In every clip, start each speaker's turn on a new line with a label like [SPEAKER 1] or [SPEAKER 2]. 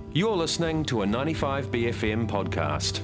[SPEAKER 1] You're listening to a 95BFM podcast.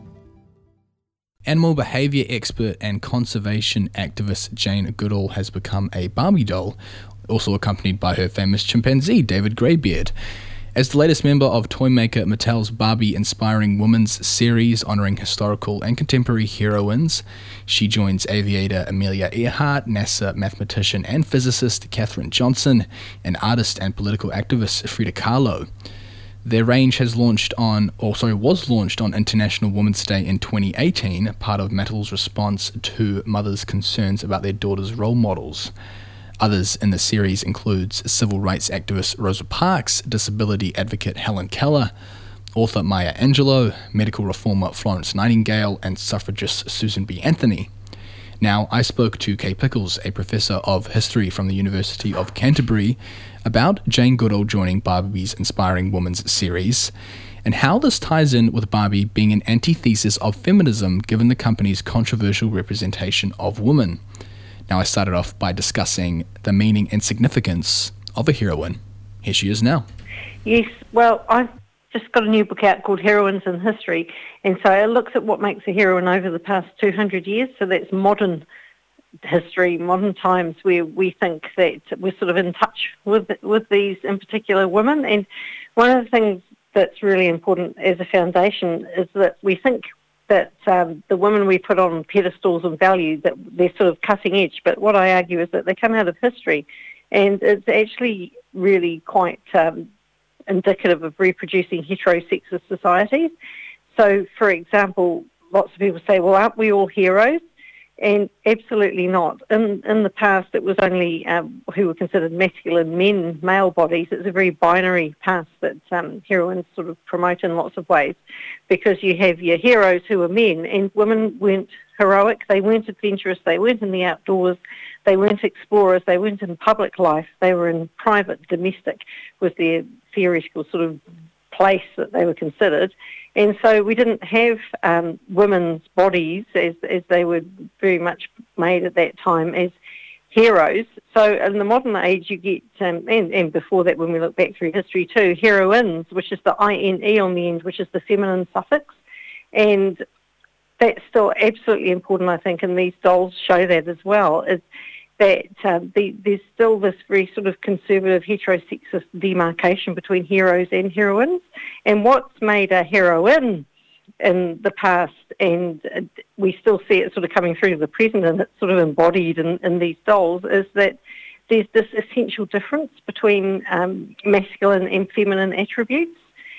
[SPEAKER 2] Animal behaviour expert and conservation activist Jane Goodall has become a Barbie doll, also accompanied by her famous chimpanzee, David Greybeard. As the latest member of toy maker Mattel's Barbie Inspiring Women's series honouring historical and contemporary heroines, she joins aviator Amelia Earhart, NASA mathematician and physicist Katherine Johnson, and artist and political activist Frida Kahlo. Their range was launched on International Women's Day in 2018, part of Mattel's response to mothers' concerns about their daughters' role models. Others in the series includes civil rights activist Rosa Parks, disability advocate Helen Keller, author Maya Angelou, medical reformer Florence Nightingale, and suffragist Susan B. Anthony. Now, I spoke to Kay Pickles, a professor of history from the University of Canterbury, about Jane Goodall joining Barbie's Inspiring Women's series, and how this ties in with Barbie being an antithesis of feminism given the company's controversial representation of women. Now, I started off by discussing the meaning and significance of a heroine. Here she is now.
[SPEAKER 3] Yes, well, I've just got a new book out called Heroines in History, and so it looks at what makes a heroine over the past 200 years, so that's modern history, modern times, where we think that we're sort of in touch with these, in particular, women. And one of the things that's really important as a foundation is that we think that the women we put on pedestals and value, that they're sort of cutting edge, but what I argue is that they come out of history, and it's actually really quite indicative of reproducing heterosexist societies. So, for example, lots of people say, well, aren't we all heroes? And absolutely not. In the past, it was only who were considered masculine men, male bodies. It's a very binary past that heroines sort of promote in lots of ways, because you have your heroes who are men, and women weren't heroic, they weren't adventurous, they weren't in the outdoors, they weren't explorers, they weren't in public life, they were in private, domestic, was their theoretical sort of place that they were considered. And so we didn't have women's bodies as they were very much made at that time as heroes. So in the modern age you get, and before that when we look back through history too, heroines, which is the I-N-E on the end, which is the feminine suffix. And that's still absolutely important, I think, and these dolls show that as well, is that there's still this very sort of conservative heterosexist demarcation between heroes and heroines. And what's made a heroine in the past, and we still see it sort of coming through to the present, and it's sort of embodied in these dolls, is that there's this essential difference between masculine and feminine attributes.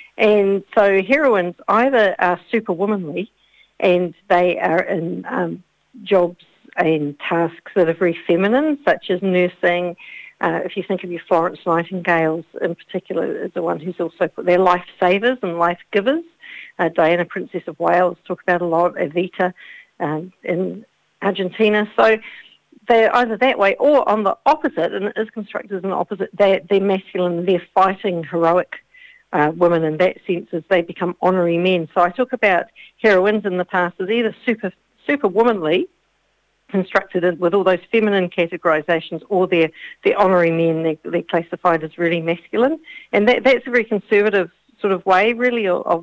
[SPEAKER 3] And so heroines either are superwomanly, and they are in jobs and tasks that are very feminine, such as nursing. If you think of your Florence Nightingales in particular, is the one who's also put their life savers and life givers. Diana, Princess of Wales, talk about a lot, Evita in Argentina. So they're either that way or on the opposite, and it is constructed as an opposite, they're masculine, they're fighting heroic women in that sense as they become honorary men. So I talk about heroines in the past as either super womanly, constructed with all those feminine categorizations, or they're honorary men, they're classified as really masculine. And that's a very conservative sort of way, really, of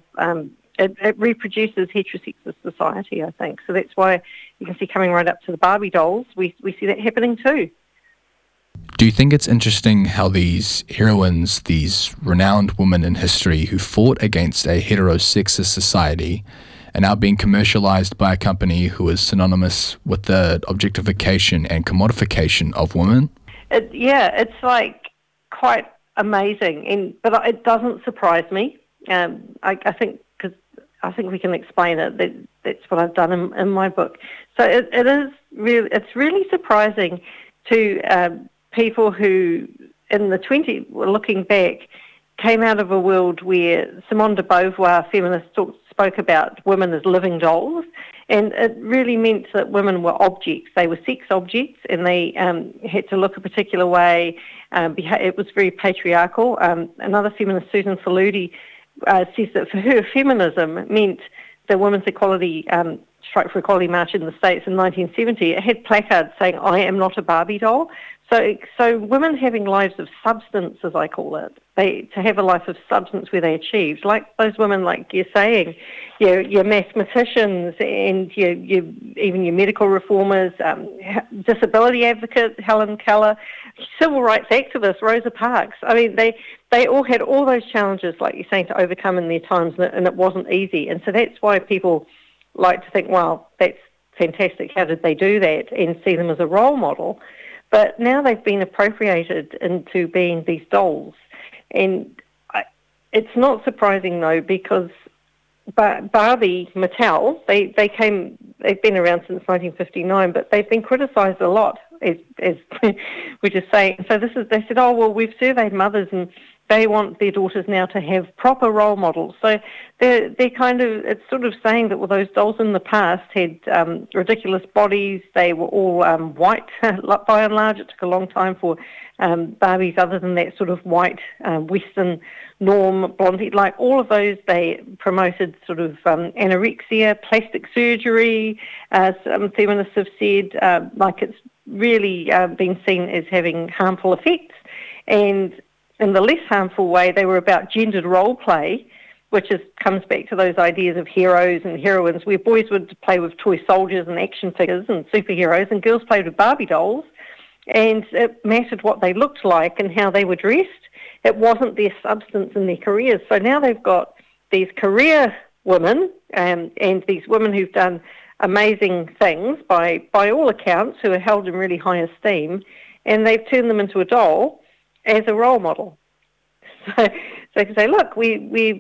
[SPEAKER 3] it reproduces heterosexist society, I think. So that's why you can see coming right up to the Barbie dolls, we see that happening too.
[SPEAKER 2] Do you think it's interesting how these heroines, these renowned women in history who fought against a heterosexist society, are now being commercialized by a company who is synonymous with the objectification and commodification of women?
[SPEAKER 3] It's like quite amazing, but it doesn't surprise me. I think, because I think we can explain it. That's what I've done in my book. So it's really surprising to people who, in the 20s, looking back, came out of a world where Simone de Beauvoir, feminists, spoke about women as living dolls, and it really meant that women were objects. They were sex objects, and they had to look a particular way. It was very patriarchal. Another feminist, Susan Faludi, says that for her, feminism meant that women's equality Strike for Equality march in the States in 1970, it had placards saying, "I am not a Barbie doll." So women having lives of substance, as I call it, to have a life of substance where they achieved, like those women, like you're saying, your mathematicians and even your medical reformers, disability advocate Helen Keller, civil rights activist Rosa Parks. I mean, they all had all those challenges, like you're saying, to overcome in their times, and it wasn't easy. And so that's why people like to think, well, that's fantastic. How did they do that? And see them as a role model. But now they've been appropriated into being these dolls. And it's not surprising, though, because Barbie, Mattel, they've been around since 1959, but they've been criticised a lot, as we're just saying. So they said, oh, well, we've surveyed mothers and they want their daughters now to have proper role models. So they're kind of, it's sort of saying that, well, those dolls in the past had ridiculous bodies. They were all white, by and large. It took a long time for Barbies, other than that sort of white Western norm, blondie, like all of those. They promoted sort of anorexia, plastic surgery. Some feminists have said like it's really been seen as having harmful effects. And in the less harmful way, they were about gendered role play, which comes back to those ideas of heroes and heroines, where boys would play with toy soldiers and action figures and superheroes, and girls played with Barbie dolls, and it mattered what they looked like and how they were dressed. It wasn't their substance in their careers. So now they've got these career women and these women who've done amazing things by all accounts, who are held in really high esteem, and they've turned them into a doll as a role model. So they can say, look, we're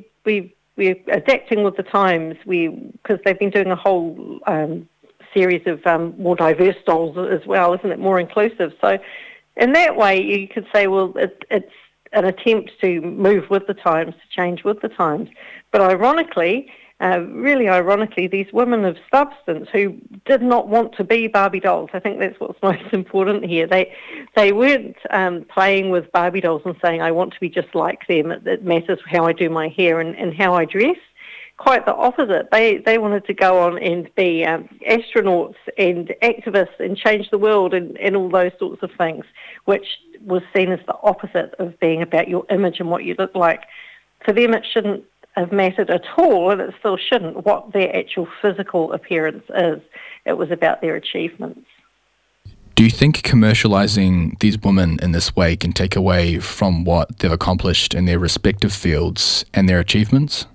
[SPEAKER 3] adapting with the times, because they've been doing a whole series of more diverse dolls as well, isn't it, more inclusive. So in that way, you could say, well, it's an attempt to move with the times, to change with the times. But ironically, really ironically, these women of substance who did not want to be Barbie dolls, I think that's what's most important here. They weren't playing with Barbie dolls and saying, I want to be just like them. It matters how I do my hair and how I dress. Quite the opposite. They wanted to go on and be astronauts and activists and change the world and all those sorts of things, which was seen as the opposite of being about your image and what you look like. For them, it shouldn't have mattered at all, and it still shouldn't, what their actual physical appearance is. It was about their achievements.
[SPEAKER 2] Do you think commercializing these women in this way can take away from what they've accomplished in their respective fields and their achievements?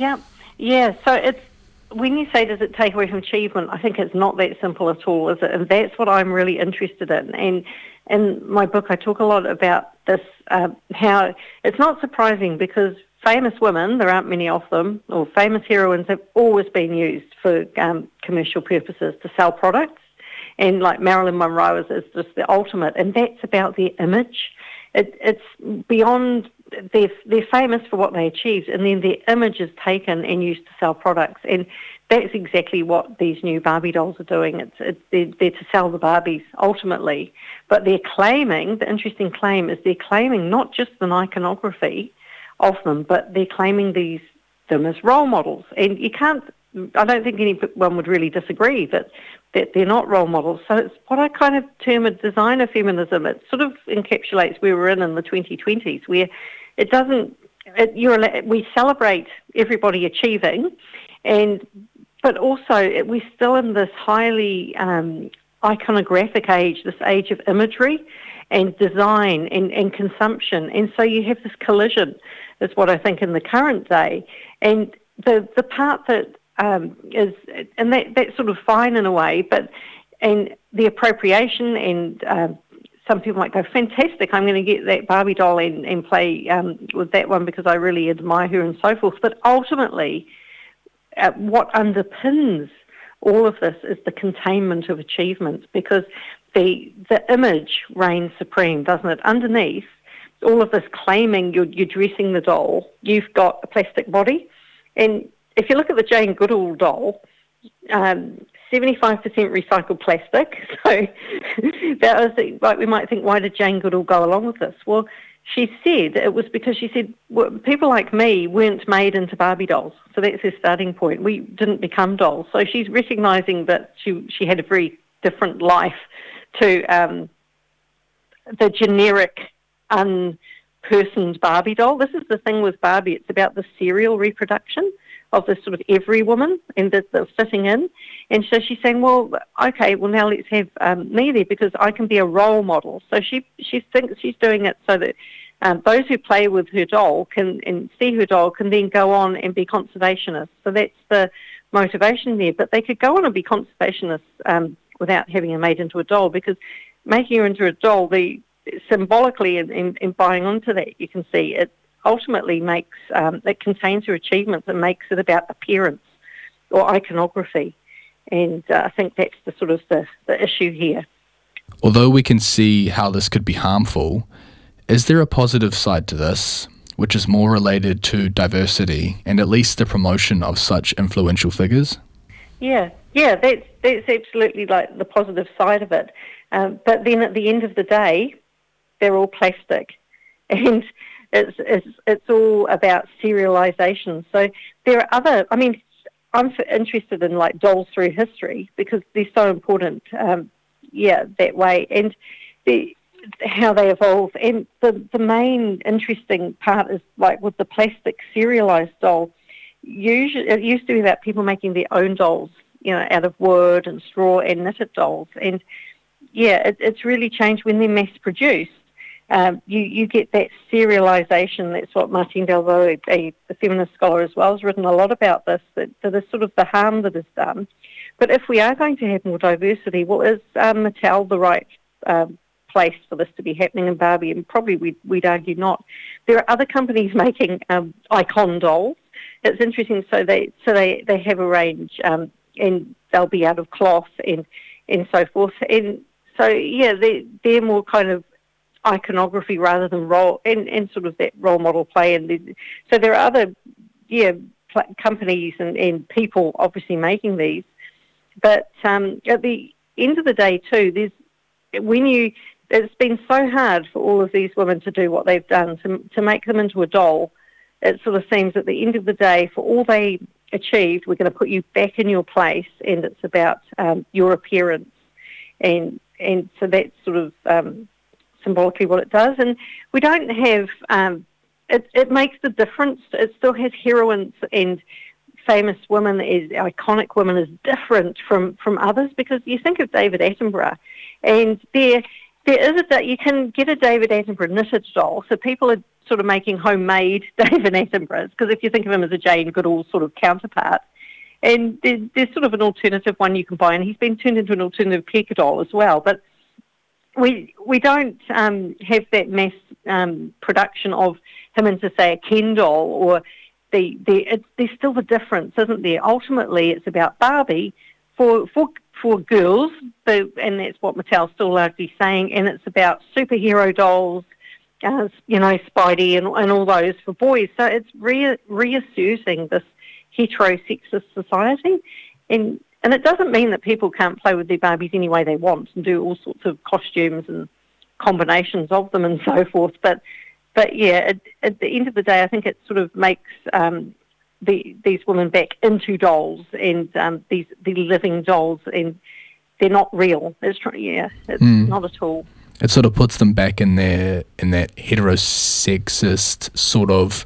[SPEAKER 3] Yeah. So it's, when you say does it take away from achievement, I think it's not that simple at all, is it? And that's what I'm really interested in. And in my book, I talk a lot about this, how it's not surprising, because famous women, there aren't many of them, or famous heroines, have always been used for commercial purposes to sell products. And like Marilyn Monroe is just the ultimate, and that's about their image. It's beyond, they're famous for what they achieved, and then their image is taken and used to sell products. And that's exactly what these new Barbie dolls are doing. They're to sell the Barbies ultimately, but they're claiming, the interesting claim is they're claiming not just an iconography of them, but they're claiming them as role models. And you can't, I don't think anyone would really disagree that they're not role models. So it's what I kind of term a designer feminism. It sort of encapsulates where we're in the 2020s, where it doesn't, we celebrate everybody achieving, but also we're still in this highly iconographic age, this age of imagery and design and consumption. And so you have this collision, is what I think, in the current day. And the part that is, and that's sort of fine in a way, and the appropriation, and some people might go, fantastic, I'm going to get that Barbie doll and play with that one because I really admire her and so forth. But ultimately, what underpins all of this is the containment of achievement, because the image reigns supreme, doesn't it? Underneath all of this claiming you're dressing the doll, you've got a plastic body. And if you look at the Jane Goodall doll, 75% recycled plastic. So that was like, we might think, why did Jane Goodall go along with this? Well, she said it was because she said people like me weren't made into Barbie dolls. So that's her starting point. We didn't become dolls. So she's recognising that she had a very different life to the generic, unpersoned Barbie doll. This is the thing with Barbie. It's about the serial reproduction of this sort of every woman and the fitting in. And so she's saying, well, okay, well, now let's have me there because I can be a role model. So she thinks she's doing it so that those who play with her doll can and see her doll can then go on and be conservationists. So that's the motivation there. But they could go on and be conservationists without having her made into a doll, because making her into a doll, symbolically in buying onto that, you can see it ultimately makes, it contains her achievements and makes it about appearance or iconography. And I think that's the sort of the issue here.
[SPEAKER 2] Although we can see how this could be harmful, is there a positive side to this, which is more related to diversity and at least the promotion of such influential figures?
[SPEAKER 3] Yeah, that's absolutely like the positive side of it. But then at the end of the day, they're all plastic, and it's all about serialization. So there are other. I mean, I'm interested in like dolls through history because they're so important. That way, and how they evolve. And the main interesting part is like with the plastic serialized doll. Usually, it used to be about people making their own dolls, out of wood and straw and knitted dolls. And it's really changed when they're mass produced. You get that serialization. That's what Martine Delvaux, a feminist scholar as well, has written a lot about this, that is sort of the harm that is done. But if we are going to have more diversity, well, is Mattel the right place for this to be happening in Barbie? And probably we'd argue not. There are other companies making icon dolls. It's interesting. So they have a range, and they'll be out of cloth and so forth. And so they're more kind of iconography rather than role and sort of that role model play. And so there are other companies and people obviously making these. But at the end of the day too, it's been so hard for all of these women to do what they've done, to make them into a doll. It sort of seems at the end of the day, for all they achieved, we're going to put you back in your place, and it's about your appearance. And so that's sort of symbolically what it does. And we don't have, it makes the difference. It still has heroines and famous women, as iconic women, is different from others, because you think of David Attenborough, and there is you can get a David Attenborough knitted doll. So people are sort of making homemade David Attenboroughs, because if you think of him as a Jane Goodall sort of counterpart, and there's sort of an alternative one you can buy, and he's been turned into an alternative Keka doll as well. But we don't have that mass production of him into, say, a Ken doll, or there's still the difference, isn't there? Ultimately, it's about Barbie for girls, and that's what Mattel's still largely saying, and it's about superhero dolls, Spidey and all those for boys. So it's reasserting this heterosexist society, and it doesn't mean that people can't play with their Barbies any way they want and do all sorts of costumes and combinations of them and so forth. But yeah, at the end of the day, I think it sort of makes these women back into dolls, and these living dolls, and they're not real. It's not at all.
[SPEAKER 2] It sort of puts them back in that heterosexist sort of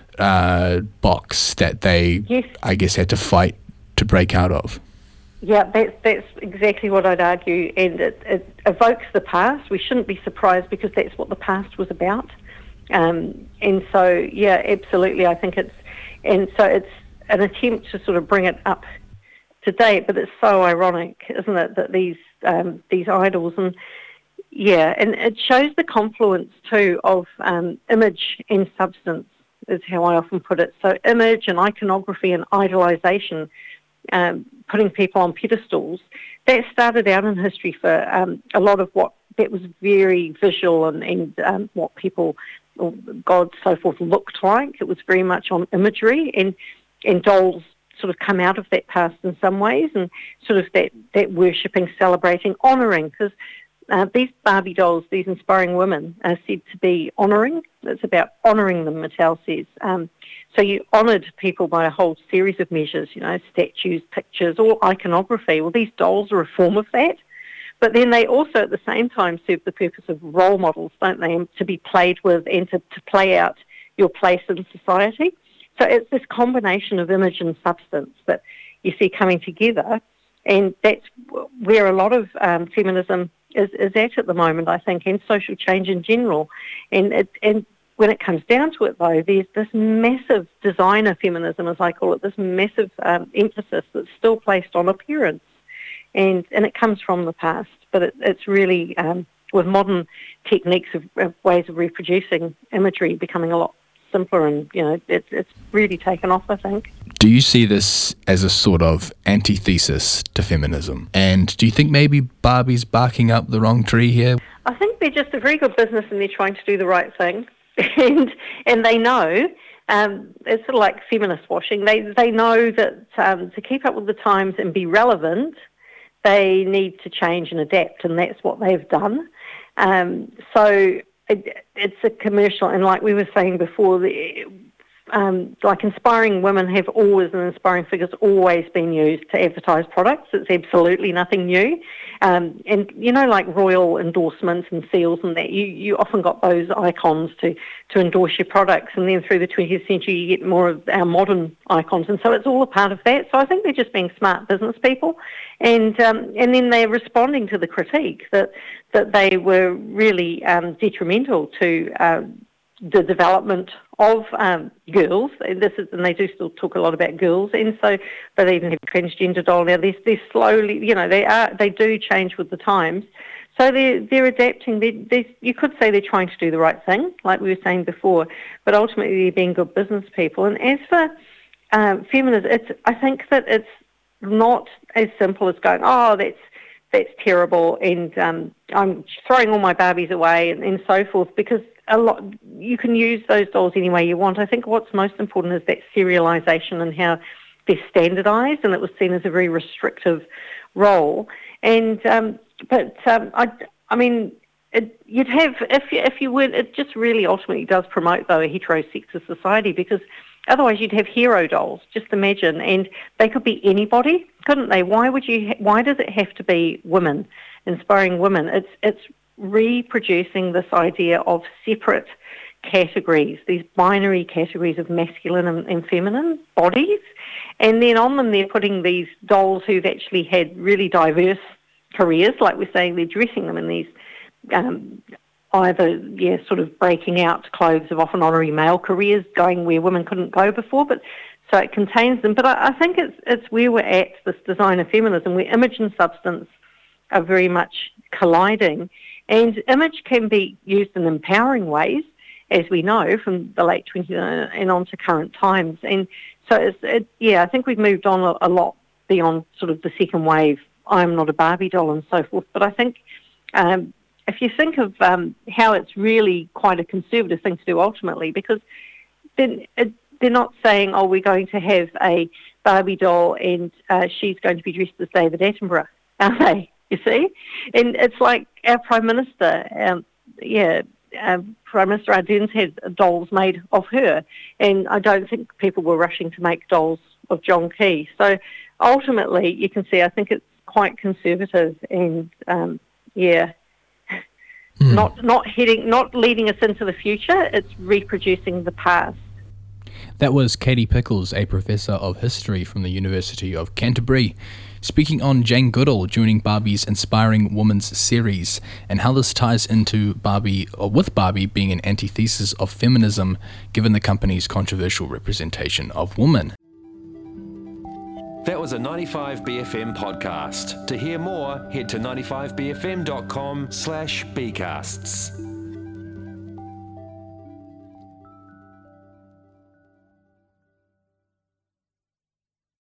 [SPEAKER 2] box that they, yes, I guess, had to fight to break out of.
[SPEAKER 3] Yeah, that's exactly what I'd argue, and it evokes the past. We shouldn't be surprised, because that's what the past was about. And so, yeah, absolutely, I think it's an attempt to sort of bring it up to date, but it's so ironic, isn't it, that these idols, and it shows the confluence too of image and substance, is how I often put it. So image and iconography and idolization, putting people on pedestals, that started out in history for a lot of what that was very visual and what people, or gods, so forth, looked like. It was very much on imagery, and dolls sort of come out of that past in some ways, and sort of that worshipping, celebrating, honouring, because these Barbie dolls, these inspiring women, are said to be honouring. It's about honouring them, Mattel says. So you honoured people by a whole series of measures, statues, pictures, or iconography. Well, these dolls are a form of that. But then they also, at the same time, serve the purpose of role models, don't they, to be played with and to play out your place in society. So it's this combination of image and substance that you see coming together, and that's where a lot of feminism is at the moment, I think, and social change in general. And when it comes down to it, though, there's this massive designer feminism, as I call it, this massive emphasis that's still placed on appearance. And it comes from the past, but it's really, with modern techniques of ways of reproducing imagery becoming a lot simpler, and, it's really taken off, I think.
[SPEAKER 2] Do you see this as a sort of antithesis to feminism? And do you think maybe Barbie's barking up the wrong tree here?
[SPEAKER 3] I think they're just a very good business and they're trying to do the right thing. and they know, it's sort of like feminist washing, they know that to keep up with the times and be relevant, they need to change and adapt, and that's what they've done. So it's a commercial, and like we were saying before, like inspiring women have always, and inspiring figures always been used to advertise products. It's absolutely nothing new. And, like royal endorsements and seals and that, you often got those icons to endorse your products. And then through the 20th century, you get more of our modern icons. And so it's all a part of that. So I think they're just being smart business people. And then they're responding to the critique that they were really detrimental to the development of girls, and they do still talk a lot about girls, and so they even have a transgender doll now. They're slowly, they do change with the times. So they're adapting. You could say they're trying to do the right thing, like we were saying before, but ultimately they're being good business people. And as for feminism, I think that it's not as simple as going, oh, that's terrible, and I'm throwing all my Barbies away and so forth, because you can use those dolls any way you want. I think what's most important is that serialisation and how they're standardised, and it was seen as a very restrictive role. And you'd have, if you would, it just really ultimately does promote, though, a heterosexist society, because otherwise you'd have hero dolls, just imagine, and they could be anybody, couldn't they? Why does it have to be women, inspiring women? It's reproducing this idea of separate categories, these binary categories of masculine and feminine bodies, and then on them they're putting these dolls who've actually had really diverse careers, like we're saying, they're dressing them in these either sort of breaking out clothes of often honorary male careers, going where women couldn't go before, but so it contains them. But I think it's where we're at, this designer feminism, where image and substance are very much colliding. And image can be used in empowering ways, as we know, from the late 20s and on to current times. And so, I think we've moved on a lot beyond sort of the second wave, I'm not a Barbie doll and so forth. But I think if you think of how it's really quite a conservative thing to do ultimately, because then they're not saying, oh, we're going to have a Barbie doll and she's going to be dressed as David Attenborough, are they? You see? And it's like our Prime Minister, Prime Minister Ardern's had dolls made of her, and I don't think people were rushing to make dolls of John Key. So ultimately, you can see, I think it's quite conservative, and not leading us into the future. It's reproducing the past.
[SPEAKER 2] That was Katie Pickles, a professor of history from the University of Canterbury, speaking on Jane Goodall joining Barbie's Inspiring Woman's series, and how this ties into with Barbie being an antithesis of feminism, given the company's controversial representation of women.
[SPEAKER 1] That was a 95BFM podcast. To hear more, head to 95bfm.com/bcasts.